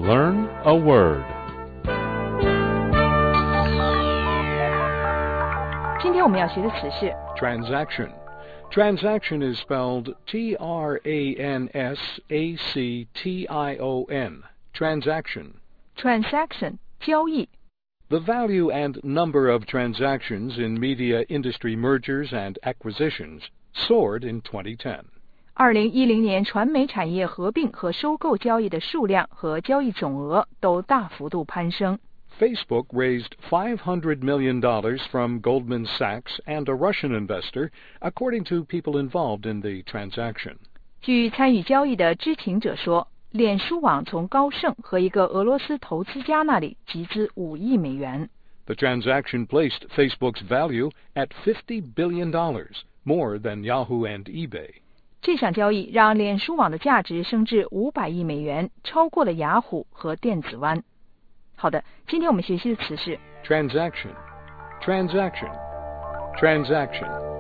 Learn a word. 今天我们要学的词是 Transaction. Transaction is spelled Transaction. Transaction. transaction 交易。 The value and number of transactions in media industry mergers and acquisitions soared in 2010. 2010年传媒产业合并和收购交易的数量和交易总额都大幅度攀升。 Facebook raised $500 million from Goldman Sachs and a Russian investor, according to people involved in the transaction. 据参与交易的知情者说，脸书网从高盛和一个俄罗斯投资家那里集资5亿美元。 The transaction placed Facebook's value at $50 billion, more than Yahoo and eBay. 这项交易让脸书网的价值升至500亿美元，超过了雅虎和电子湾。好的，今天我们学习的词是 Transaction. Transaction. Transaction.